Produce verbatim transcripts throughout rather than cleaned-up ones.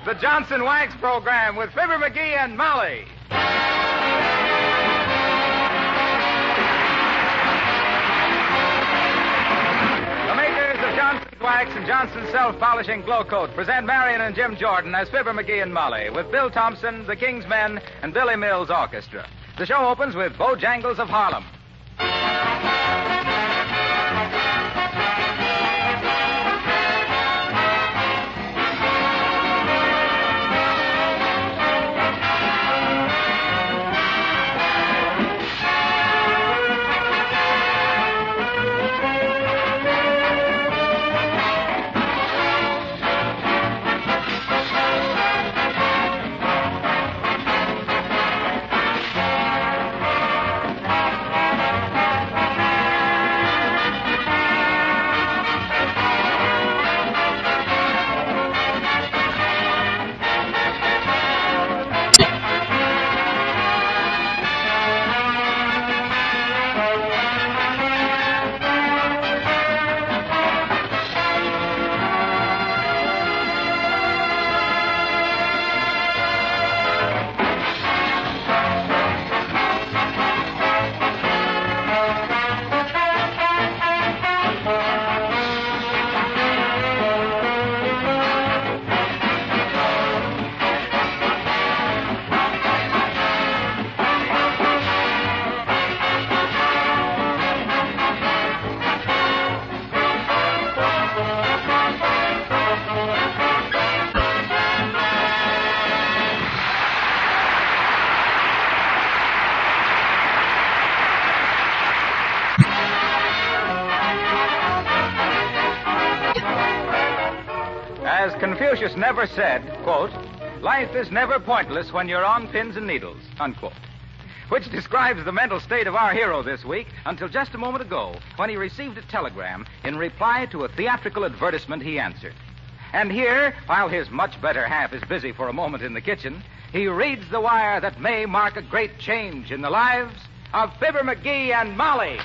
the Johnson Wax Program with Fibber McGee and Molly. The makers of Johnson's Wax and Johnson's Self-Polishing Glow Coat present Marion and Jim Jordan as Fibber McGee and Molly with Bill Thompson, the King's Men, and Billy Mills Orchestra. The show opens with Bojangles of Harlem. As Confucius never said, quote, life is never pointless when you're on pins and needles, unquote. Which describes the mental state of our hero this week until just a moment ago when he received a telegram in reply to a theatrical advertisement he answered. And here, while his much better half is busy for a moment in the kitchen, he reads the wire that may mark a great change in the lives of Fibber McGee and Molly.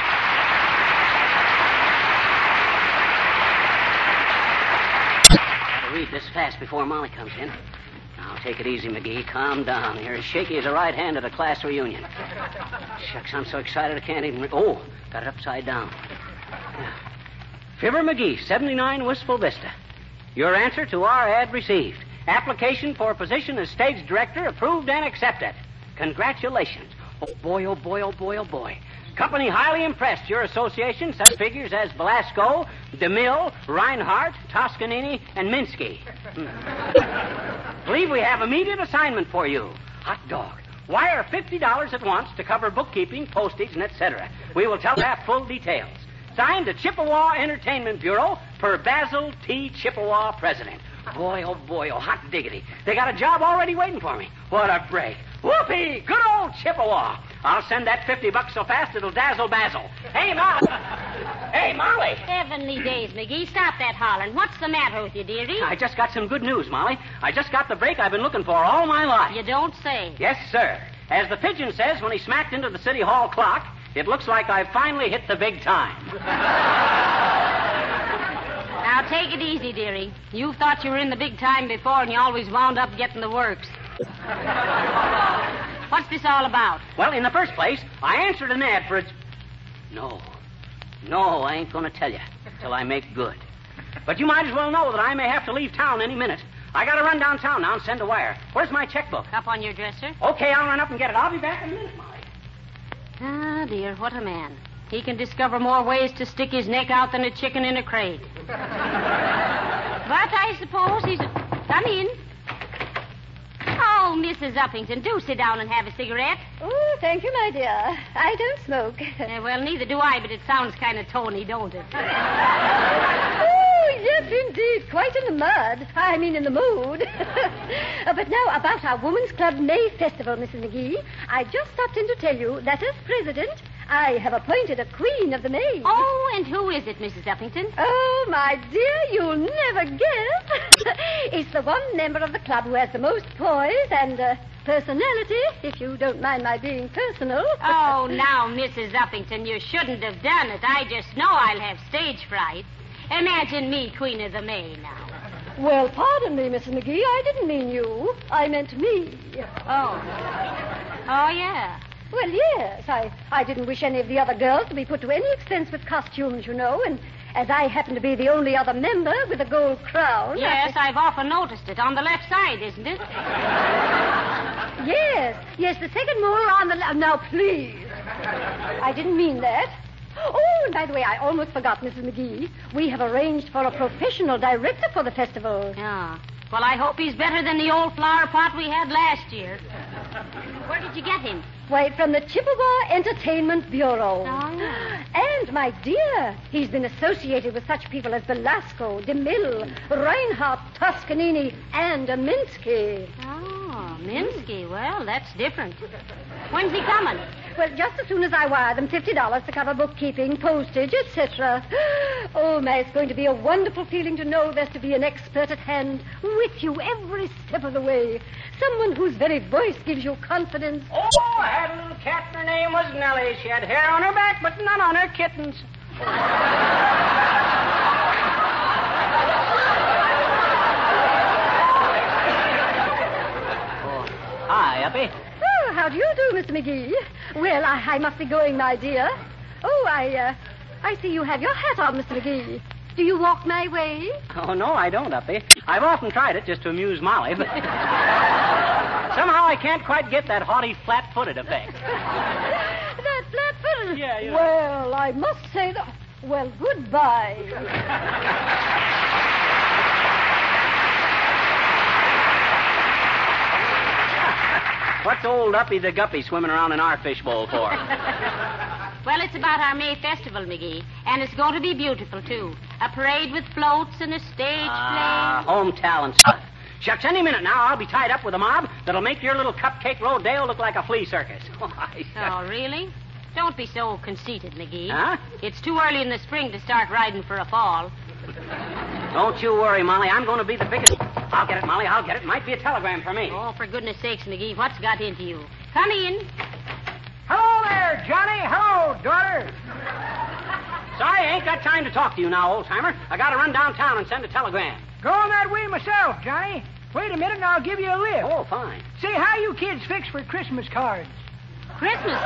Read this fast before Molly comes in. Now, take it easy, McGee. Calm down. You're as shaky as a right hand at a class reunion. Shucks, I'm so excited I can't even... Re- oh, got it upside down. Yeah. Fibber McGee, seventy-nine Wistful Vista. Your answer to our ad received. Application for position as stage director approved and accepted. Congratulations. Oh, boy, oh, boy, oh, boy, oh, boy. Company highly impressed. Your association such figures as Velasco, DeMille, Reinhardt, Toscanini, and Minsky. Hmm. Believe we have immediate assignment for you. Hot dog. Wire fifty dollars at once to cover bookkeeping, postage, and et cetera. We will telegraph full details. Signed the Chippewa Entertainment Bureau per Basil T. Chippewa, President. Boy, oh boy, oh, hot diggity. They got a job already waiting for me. What a break. Whoopee! Good old Chippewa. I'll send that fifty bucks so fast it'll dazzle Basil. Hey, Molly. Hey, Molly. Heavenly days, McGee. Stop that hollering. What's the matter with you, dearie? I just got some good news, Molly. I just got the break I've been looking for all my life. You don't say. Yes, sir. As the pigeon says when he smacked into the City Hall clock, it looks like I've finally hit the big time. Now, take it easy, dearie. You thought you were in the big time before, and you always wound up getting the works. What's this all about? Well, in the first place, I answered an ad for its... No. No, I ain't going to tell you till I make good. But you might as well know that I may have to leave town any minute. I got to run downtown now and send a wire. Where's my checkbook? Up on your dresser. Okay, I'll run up and get it. I'll be back in a minute, Molly. Ah, dear, what a man. He can discover more ways to stick his neck out than a chicken in a crate. But I suppose he's... A... Come in. Oh, Missus Uppington, do sit down and have a cigarette. Oh, thank you, my dear. I don't smoke. Uh, well, neither do I, but it sounds kind of tony, don't it? Oh, yes, indeed. Quite in the mud. I mean, in the mood. uh, but now, about our Women's Club May Festival, Missus McGee. I just stopped in to tell you that as president, I have appointed a queen of the May. Oh, and who is it, Missus Uppington? Oh, my dear, you'll never guess. It's the one member of the club who has the most poise and uh, personality, if you don't mind my being personal. Oh, now, Missus Uppington, you shouldn't have done it. I just know I'll have stage fright. Imagine me queen of the May now. Well, pardon me, Missus McGee. I didn't mean you. I meant me. Oh. Oh, yeah. Well, yes. I, I didn't wish any of the other girls to be put to any expense with costumes, you know, and as I happen to be the only other member with a gold crown... Yes, I... I've often noticed it. On the left side, isn't it? Yes. Yes, the second molar on the left. Now, please. I didn't mean that. Oh, and by the way, I almost forgot, Missus McGee. We have arranged for a professional director for the festival. Yeah. Well, I hope he's better than the old flower pot we had last year. Where did you get him? Why, from the Chippewa Entertainment Bureau. Oh. And, my dear, he's been associated with such people as Belasco, DeMille, Reinhardt, Toscanini, and Minsky. Oh, Minsky. Well, that's different. When's he coming? Well, just as soon as I wire them fifty dollars to cover bookkeeping, postage, et cetera. Oh, my, it's going to be a wonderful feeling to know there's to be an expert at hand with you every step of the way. Someone whose very voice gives you confidence. Oh, I had a little cat, and her name was Nellie. She had hair on her back, but none on her kittens. Oh, hi, Uppy. Oh, how do you do, Mister McGee? Well, I, I must be going, my dear. Oh, I, uh, I see you have your hat on, Mister McGee. Do you walk my way? Oh, no, I don't, Uppy. I've often tried it just to amuse Molly, but somehow I can't quite get that haughty, flat-footed effect. That flat-footed? Yeah, yeah. Well, I must say that... Well, goodbye. What's old Uppy the Guppy swimming around in our fishbowl for? Well, it's about our May Festival, McGee. And it's going to be beautiful, too. A parade with floats and a stage Ah, play. home talent stuff. Shucks, any minute now I'll be tied up with a mob that'll make your little cupcake rodeo look like a flea circus. Oh, really? Don't be so conceited, McGee. Huh? It's too early in the spring to start riding for a fall. Don't you worry, Molly. I'm going to be the biggest... I'll get it, Molly. I'll get it. Might be a telegram for me. Oh, for goodness sakes, McGee, what's got into you? Come in. Hello there, Johnny. Hello, daughter. Sorry, I ain't got time to talk to you now, old-timer. I got to run downtown and send a telegram. Going that way myself, Johnny. Wait a minute and I'll give you a lift. Oh, fine. Say, how you kids fix for Christmas cards? Christmas.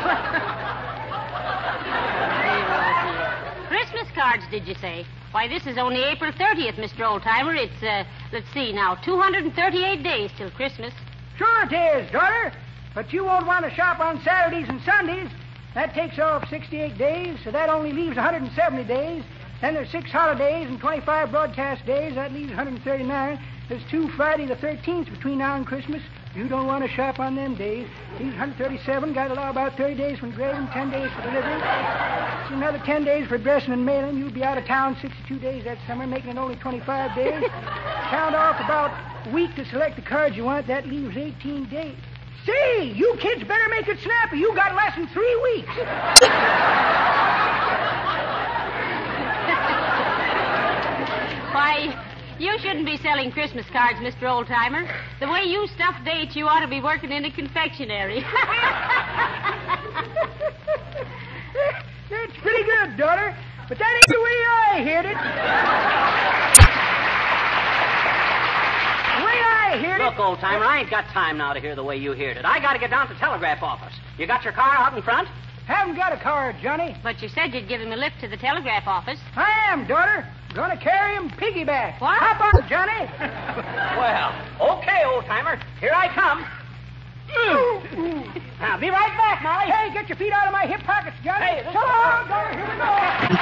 Christmas cards, did you say? Why, this is only April thirtieth, Mister Oldtimer. It's, uh, let's see now, two hundred thirty-eight days till Christmas. Sure it is, daughter. But you won't want to shop on Saturdays and Sundays. That takes off sixty-eight days, so that only leaves one hundred seventy days. Then there's six holidays and twenty-five broadcast days. That leaves one hundred thirty-nine. There's two Friday the thirteenth between now and Christmas. You don't want to shop on them days. Leaves one hundred thirty-seven. Got to allow about thirty days for engraving, ten days for delivery. Another ten days for addressing and mailing. You'll be out of town sixty-two days that summer, making it only twenty-five days. Count off about a week to select the cards you want. That leaves eighteen days. Say, you kids better make it snappy. You got less than three weeks. Why, you shouldn't be selling Christmas cards, Mister Oldtimer. The way you stuff dates, you ought to be working in a confectionery. That's pretty good, daughter. But that ain't the way I heard it. The way I heard it... Look, old-timer, I ain't got time now to hear the way you heard it. I got to get down to the telegraph office. You got your car out in front? Haven't got a car, Johnny. But you said you'd give him a lift to the telegraph office. I am, daughter. Gonna carry him piggyback. What? Hop on, Johnny. Well, okay, old-timer. Here I come. Now, be right back, Molly. Hey, get your feet out of my hip pockets, Johnny. Hey, this so long, daughter. Here we go.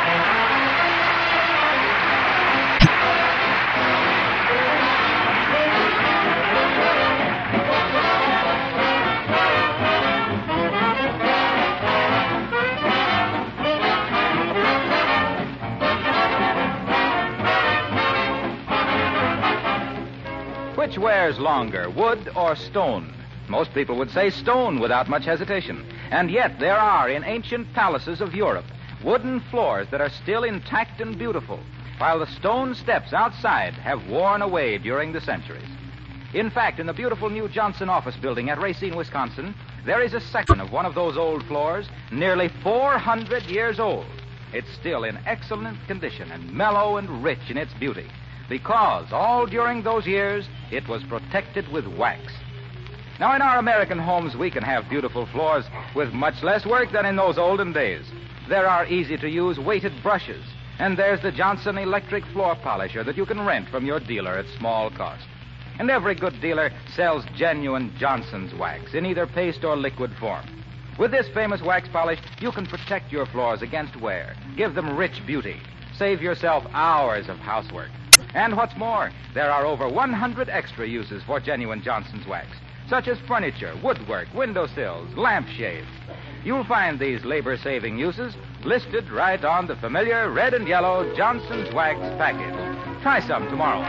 Which wears longer, wood or stone? Most people would say stone without much hesitation. And yet there are in ancient palaces of Europe wooden floors that are still intact and beautiful, while the stone steps outside have worn away during the centuries. In fact, in the beautiful new Johnson office building at Racine, Wisconsin, there is a section of one of those old floors, nearly four hundred years old. It's still in excellent condition and mellow and rich in its beauty. because all during those years it was protected with wax. Now, in our American homes, we can have beautiful floors with much less work than in those olden days. There are easy-to-use weighted brushes, and there's the Johnson electric floor polisher that you can rent from your dealer at small cost. And every good dealer sells genuine Johnson's wax in either paste or liquid form. With this famous wax polish, you can protect your floors against wear, give them rich beauty, save yourself hours of housework. And what's more, there are over one hundred extra uses for genuine Johnson's wax, such as furniture, woodwork, windowsills, lampshades. You'll find these labor-saving uses listed right on the familiar red and yellow Johnson's Wax package. Try some tomorrow.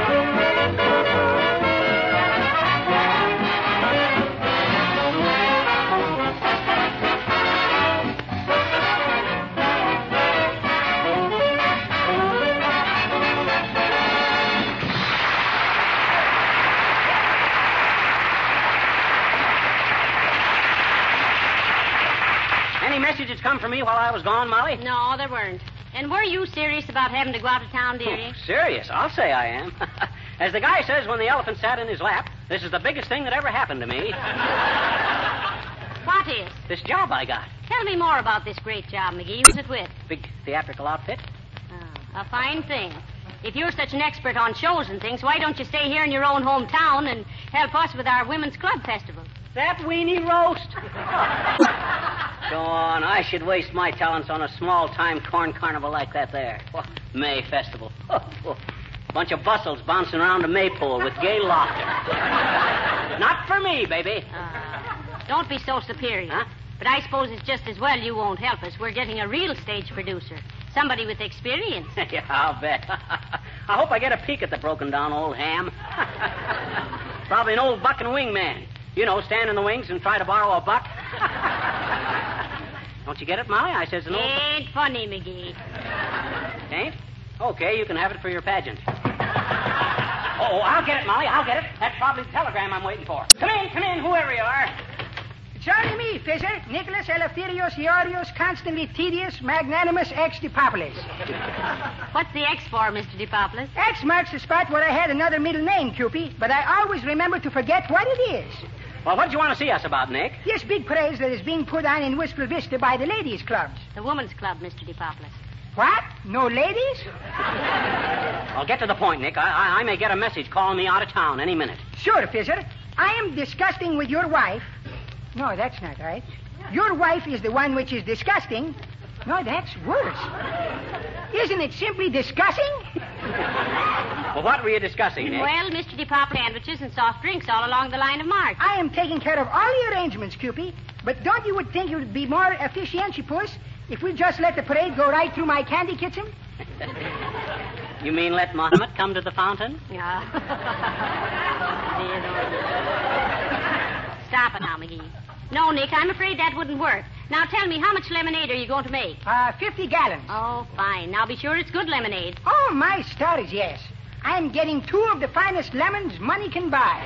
Any messages come from me while I was gone, Molly? No, there weren't. And were you serious about having to go out of town, dearie? Oh, serious? I'll say I am. As the guy says when the elephant sat in his lap, this is the biggest thing that ever happened to me. What is? This job I got. Tell me more about this great job, McGee. Who's it with? Big theatrical outfit. Oh, a fine thing. If you're such an expert on shows and things, why don't you stay here in your own hometown and help us with our Women's Club Festival? That weenie roast. Go on. I should waste my talents on a small-time corn carnival like that there. Oh, May Festival. Oh, oh. Bunch of bustles bouncing around a maypole with gay laughter. Not for me, baby. Uh, don't be so superior. Huh? But I suppose it's just as well you won't help us. We're getting a real stage producer. Somebody with experience. Yeah, I'll bet. I hope I get a peek at the broken-down old ham. Probably an old buck and wing man. You know, stand in the wings and try to borrow a buck. Don't you get it, Molly? I says an old... Ain't funny, McGee. Ain't? Okay, you can have it for your pageant. Oh, I'll get it, Molly. I'll get it. That's probably the telegram I'm waiting for. Come in, come in, whoever you are. It's only me, Fizzer. Nicholas Eleftherios Iorios, constantly tedious, magnanimous ex Dipopoulos. What's the X for, Mister Dipopoulos? X marks the spot where I had another middle name, Cupie, but I always remember to forget what it is. Well, what did you want to see us about, Nick? This big parade that is being put on in Wistful Vista by the ladies' clubs. The Women's Club, Mister Dipopoulos. What? No ladies? I'll get to the point, Nick. I, I, I may get a message calling me out of town any minute. Sure, Fizzer. I am disgusting with your wife. No, that's not right. Your wife is the one which is disgusting. No, that's worse. Isn't it simply disgusting? Well, what were you discussing, Nick? Well, Mister Dipopoulos, sandwiches and soft drinks all along the line of march. I am taking care of all the arrangements, Cupie. But don't you would think it would be more efficientipus if we just let the parade go right through my candy kitchen? You mean let Muhammad come to the fountain? Yeah. Stop it now, McGee. No, Nick, I'm afraid that wouldn't work. Now tell me, how much lemonade are you going to make? Uh, fifty gallons. Oh, fine. Now be sure it's good lemonade. Oh, my stars, yes. I'm getting two of the finest lemons money can buy.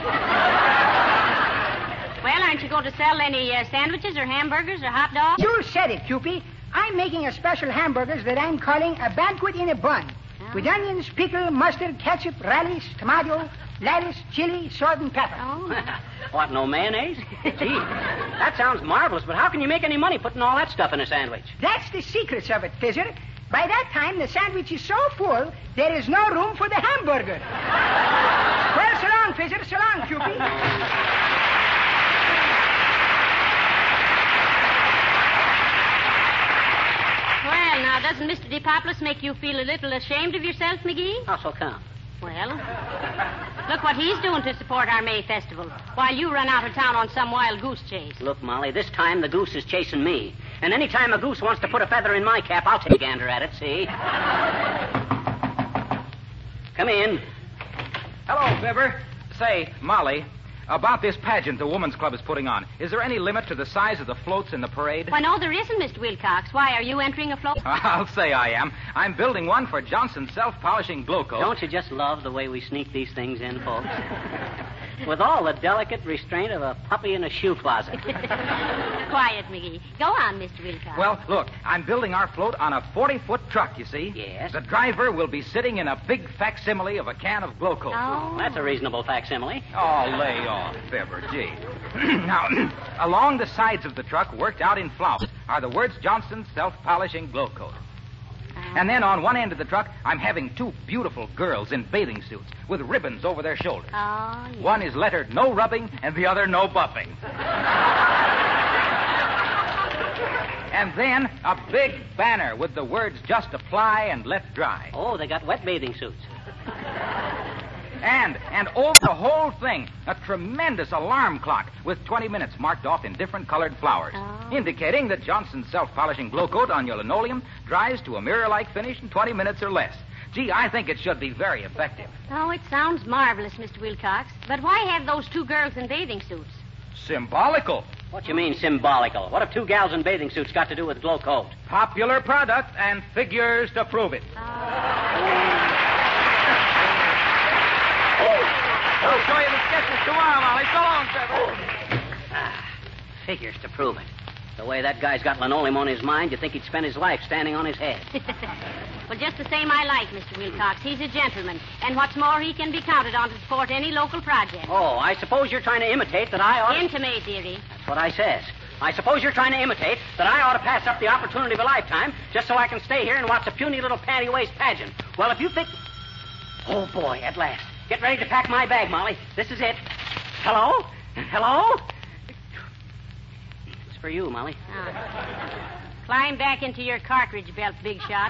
Well, aren't you going to sell any uh, sandwiches or hamburgers or hot dogs? You said it, Cupie. I'm making a special hamburgers that I'm calling a banquet in a bun. Oh. With onions, pickle, mustard, ketchup, relish, tomato, lettuce, chili, salt, and pepper. Oh. What, no mayonnaise? Gee, that sounds marvelous, but how can you make any money putting all that stuff in a sandwich? That's the secrets of it, Fizzer. By that time, the sandwich is so full, there is no room for the hamburger. Well, so long, Fizzer. So long, Cupie. Well, now, doesn't Mister Dipopoulos make you feel a little ashamed of yourself, McGee? How so come? Well, look what he's doing to support our May Festival, while you run out of town on some wild goose chase. Look, Molly, this time the goose is chasing me. And any time a goose wants to put a feather in my cap, I'll take a gander at it, see? Come in. Hello, Fibber. Say, Molly, about this pageant the Women's Club is putting on, is there any limit to the size of the floats in the parade? Why, no, there isn't, Mister Wilcox. Why, are you entering a float? I'll say I am. I'm building one for Johnson's self-polishing glow coat. Don't you just love the way we sneak these things in, folks? with all the delicate restraint of a puppy in a shoe closet. Quiet, McGee. Go on, Mister Wilcox. Well, look, I'm building our float on a forty-foot truck, you see. Yes. The driver will be sitting in a big facsimile of a can of Glo-Coat. Oh. That's a reasonable facsimile. Oh, lay off, Fibber, gee. Now, along the sides of the truck, worked out in flour, are the words Johnson's Self-Polishing Glo-Coat. And then on one end of the truck, I'm having two beautiful girls in bathing suits with ribbons over their shoulders. Oh, yes. One is lettered no rubbing and the other no buffing. And then a big banner with the words just apply and let dry. Oh, they got wet bathing suits. And, and over the whole thing, a tremendous alarm clock with twenty minutes marked off in different colored flowers, Oh. indicating that Johnson's Self-Polishing Glo-Coat on your linoleum dries to a mirror-like finish in twenty minutes or less. Gee, I think it should be very effective. Oh, it sounds marvelous, Mister Wilcox. But why have those two girls in bathing suits? Symbolical. What you mean symbolical? What have two gals in bathing suits got to do with Glo-Coat? Popular product and figures to prove it. I'll show you the sketches tomorrow, Molly. So long, Trevor. Ah, figures to prove it. The way that guy's got linoleum on his mind, you think he'd spend his life standing on his head. Well, just the same I like Mister Wilcox. He's a gentleman. And what's more, he can be counted on to support any local project. Oh, I suppose you're trying to imitate that I ought to... Intimate, dearie. That's what I says. I suppose you're trying to imitate that I ought to pass up the opportunity of a lifetime just so I can stay here and watch a puny little panty-waist pageant. Well, if you think... Oh, boy, at last. Get ready to pack my bag, Molly. This is it. Hello? Hello? It's for you, Molly. Oh. Climb back into your cartridge belt, big shot.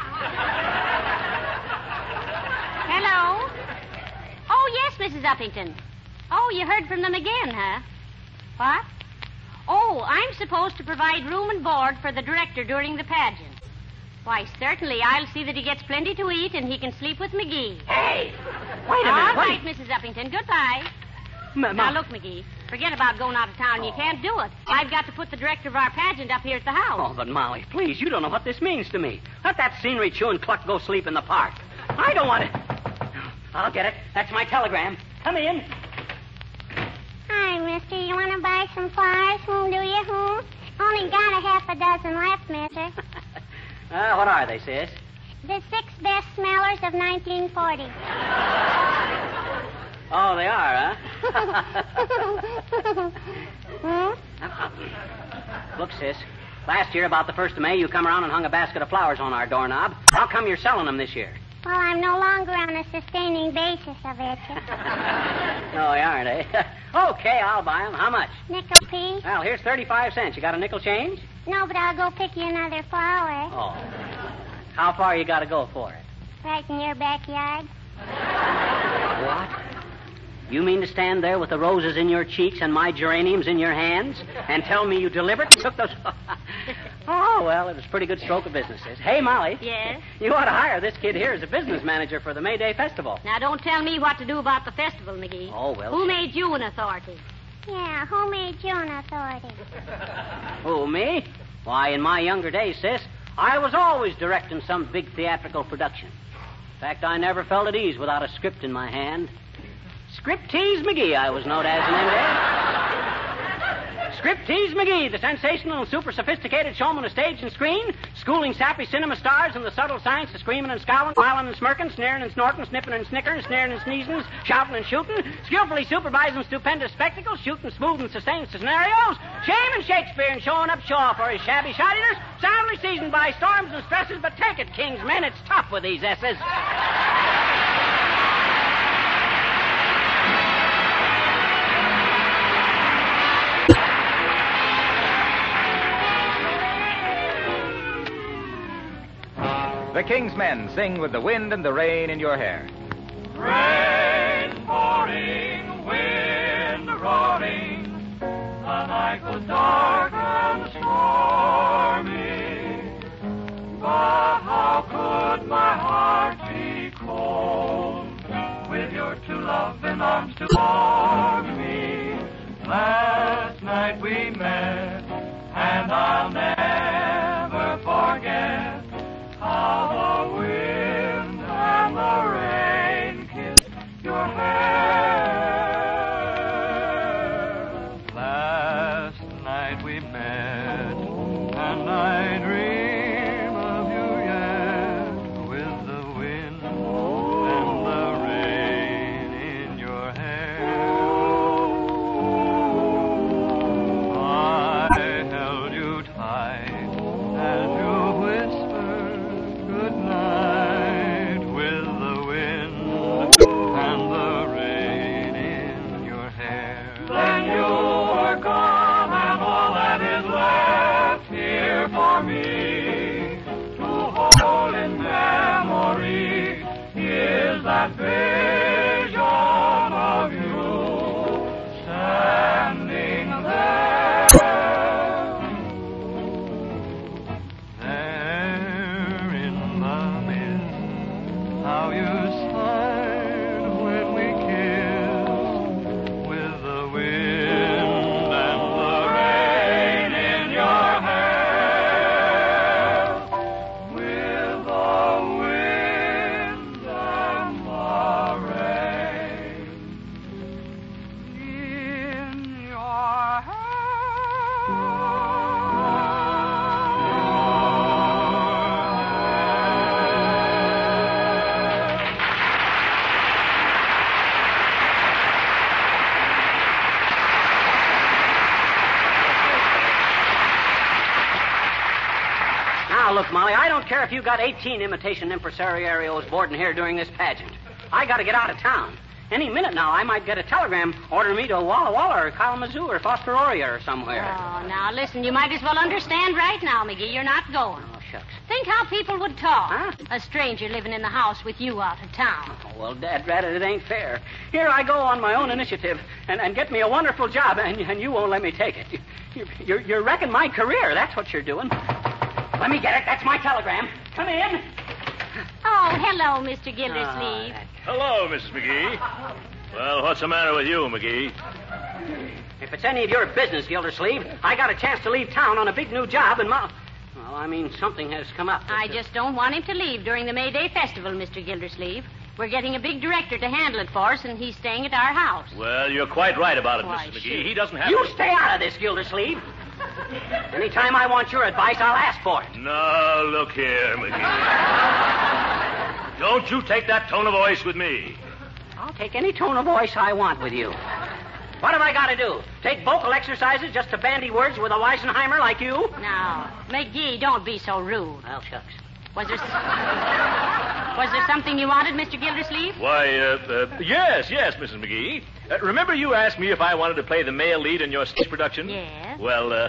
Hello? Oh, yes, Missus Uppington. Oh, you heard from them again, huh? What? Oh, I'm supposed to provide room and board for the director during the pageant. Why, certainly. I'll see that he gets plenty to eat and he can sleep with McGee. Hey! Wait a minute. All wait. right, Missus Uppington. Goodbye. Ma- Now, Ma- look, McGee. Forget about going out of town. You can't do it. I've got to put the director of our pageant up here at the Oh, house. but Molly, please, you don't know what this means to me. Let that scenery-chewing cluck go sleep in the park. I don't want it. I'll get it. That's my telegram. Come in. Hi, mister. You want to buy some flowers? Hmm, do you? Hmm? Only got a half a dozen left, mister. uh, what are they, sis? The six best smellers of nineteen forty. Oh, they are, huh? Hmm? Look, sis. Last year, about the first of May, you come around and hung a basket of flowers on our doorknob. How come you're selling them this year? Well, I'm no longer on a sustaining basis of it. No, you aren't, eh? Okay, I'll buy them. How much? Nickel piece? Well, here's thirty-five cents. You got a nickel change? No, but I'll go pick you another flower. Oh. How far you got to go for it? Right in your backyard. What? You mean to stand there with the roses in your cheeks and my geraniums in your hands and tell me you deliberately took those... Oh, well, it was a pretty good stroke of business, sis. Hey, Molly. Yes? You ought to hire this kid here as a business manager for the May Day Festival. Now, don't tell me what to do about the festival, McGee. Oh, well... Who made you an authority? Yeah, who made you an authority? Who, me? Why, in my younger days, sis, I was always directing some big theatrical production. In fact, I never felt at ease without a script in my hand. Scriptease McGee, I was known as in them days. Scriptease McGee, the sensational and super sophisticated showman of stage and screen, schooling sappy cinema stars in the subtle science of screaming and scowling, smiling and smirking, sneering and snorting, snipping and snickering, sneering and sneezing, shouting and shooting, skillfully supervising stupendous spectacles, shooting smooth and sustained scenarios, shaming Shakespeare and showing up Shaw for his shabby shoddiness, soundly seasoned by storms and stresses, but take it, king's men, it's tough with these S's. The King's Men sing with the wind and the rain in your hair. Rain pouring, wind roaring, the night was dark and stormy. But how could my heart be cold with your two loving arms to hold me? Last night we met, and I'll never forget how the wind and the rain kissed your hair. look, Molly, I don't care if you got eighteen imitation impresarios boarding here during this pageant. I got to get out of town. Any minute now, I might get a telegram ordering me to Walla Walla or Kalamazoo or Fostoria or somewhere. Oh, now, listen, you might as well understand right now, McGee. You're not going. Oh, shucks. Think how people would talk. Huh? A stranger living in the house with you out of town. Oh, well, Dad, rather, it ain't fair. Here I go on my own initiative and, and get me a wonderful job, and, and you won't let me take it. You, you're, you're wrecking my career. That's what you're doing. Let me get it. That's my telegram. Come in. Oh, hello, Mister Gildersleeve. Oh, that- Hello, Missus McGee. Well, what's the matter with you, McGee? If it's any of your business, Gildersleeve, I got a chance to leave town on a big new job, and my... Well, I mean, something has come up. I just don't want him to leave during the May Day Festival, Mister Gildersleeve. We're getting a big director to handle it for us, and he's staying at our house. Well, you're quite right about it, Why, Missus sure. McGee. He doesn't have You to... stay out of this, Gildersleeve. Anytime I want your advice, I'll ask for it. No, look here, McGee. Don't you take that tone of voice with me. I'll take any tone of voice I want with you. What have I got to do? Take vocal exercises just to bandy words with a Weisenheimer like you? Now, McGee, don't be so rude. Well, shucks. Was there... Was there something you wanted, Mister Gildersleeve? Why, uh, uh, yes, yes, Missus McGee. Uh, remember you asked me if I wanted to play the male lead in your stage production? Yes. Well, uh...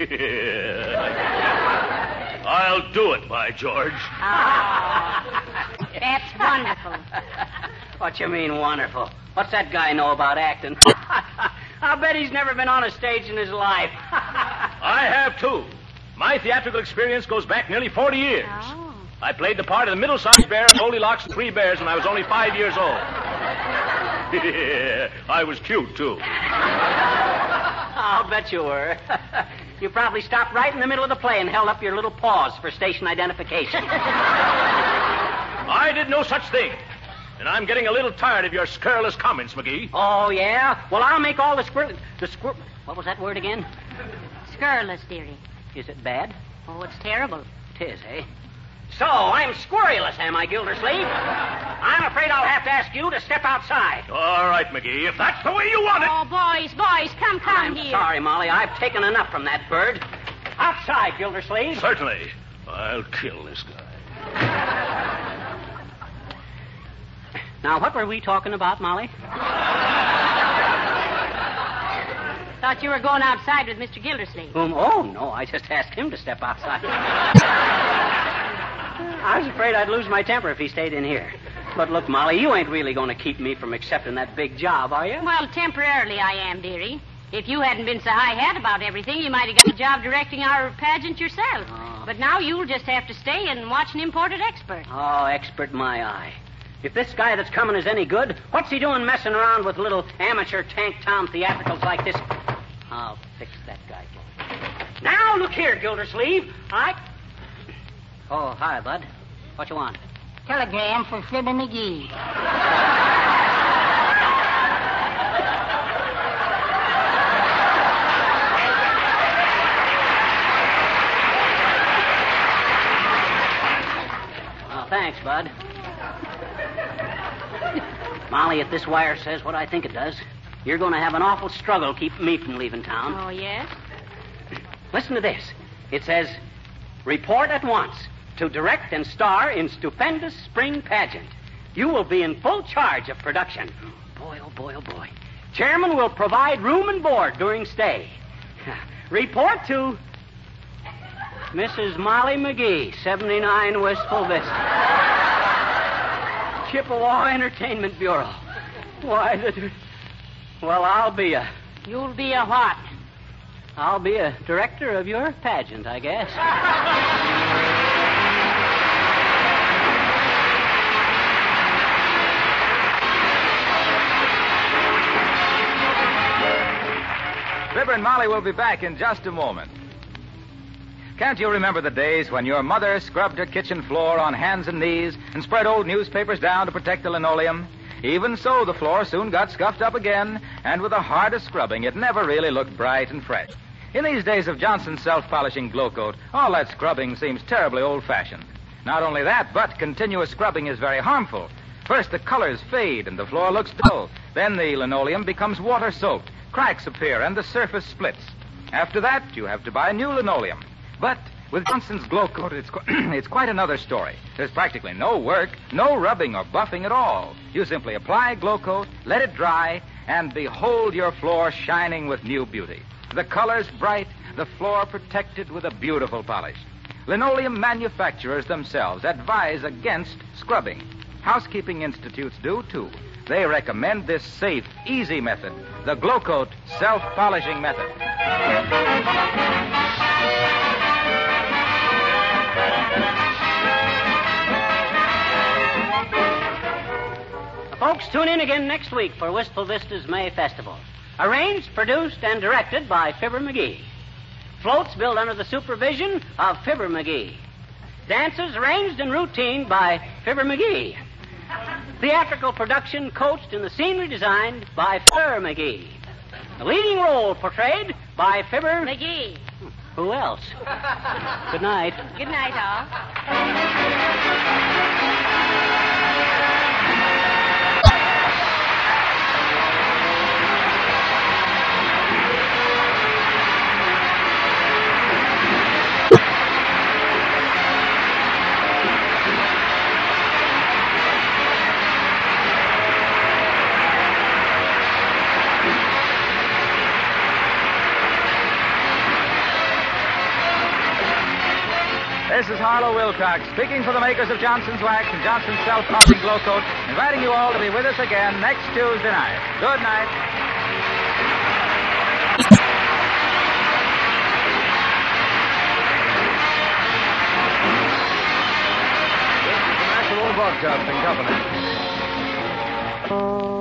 I'll do it, by George. Oh, that's wonderful. What you mean, wonderful? What's that guy know about acting? I'll bet he's never been on a stage in his life. I have, too. My theatrical experience goes back nearly forty years. Oh. I played the part of the middle-sized bear in Goldilocks and Three Bears when I was only five years old. I was cute, too. I'll bet you were. You probably stopped right in the middle of the play and held up your little paws for station identification. I did no such thing. And I'm getting a little tired of your scurrilous comments, McGee. Oh, yeah? Well, I'll make all the squir... The squir... What was that word again? Scurrilous, dearie. Is it bad? Oh, it's terrible. It is, eh? So, I'm squirreless, am I, Gildersleeve? I'm afraid I'll have to ask you to step outside. All right, McGee, if that's the way you want it. Oh, boys, boys, come, come I'm here. sorry, Molly. I've taken enough from that bird. Outside, Gildersleeve. Certainly. I'll kill this guy. Now, what were we talking about, Molly? Thought you were going outside with Mister Gildersleeve. Um, oh, no, I just asked him to step outside. I was afraid I'd lose my temper if he stayed in here. But look, Molly, you ain't really going to keep me from accepting that big job, are you? Well, temporarily I am, dearie. If you hadn't been so high-hat about everything, you might have got a job directing our pageant yourself. Oh. But now you'll just have to stay and watch an imported expert. Oh, expert my eye. If this guy that's coming is any good, what's he doing messing around with little amateur tank town theatricals like this? I'll fix that guy. Now, look here, Gildersleeve. I... Oh, hi, bud. What you want? Telegram for Fibber McGee. Oh, thanks, bud. Molly, if this wire says what I think it does, you're going to have an awful struggle keeping me from leaving town. Oh, yes? Listen to this. It says, report at once to direct and star in stupendous spring pageant. You will be in full charge of production. Boy, oh boy, oh boy. Chairman will provide room and board during stay. Report to Missus Molly McGee, seventy-nine Wistful Vista. Chippewa Entertainment Bureau. Why, the... Well, I'll be a... You'll be a what? I'll be a director of your pageant, I guess. Fibber and Molly will be back in just a moment. Can't you remember the days when your mother scrubbed her kitchen floor on hands and knees and spread old newspapers down to protect the linoleum? Even so, the floor soon got scuffed up again, and with the hardest scrubbing, it never really looked bright and fresh. In these days of Johnson's self-polishing Glow Coat, all that scrubbing seems terribly old-fashioned. Not only that, but continuous scrubbing is very harmful. First, the colors fade and the floor looks dull. Then the linoleum becomes water-soaked, cracks appear, and the surface splits. After that, you have to buy new linoleum. But With Johnson's Glow Coat, it's, qu- it's quite another story. There's practically no work, no rubbing or buffing at all. You simply apply Glow Coat, let it dry, and behold your floor shining with new beauty. The colors bright, the floor protected with a beautiful polish. Linoleum manufacturers themselves advise against scrubbing. Housekeeping institutes do, too. They recommend this safe, easy method, the Glow Coat self-polishing method. Folks, tune in again next week for Wistful Vista's May Festival. Arranged, produced, and directed by Fibber McGee. Floats built under the supervision of Fibber McGee. Dances arranged and routine by Fibber McGee. Theatrical production coached and the scenery designed by Fibber McGee. The leading role portrayed by Fibber McGee. Who else? Good night. Good night, all. This is Harlow Wilcox, speaking for the makers of Johnson's Wax and Johnson's Self-Polishing Glow Coat, inviting you all to be with us again next Tuesday night. Good night. This is the National Broadcasting Company.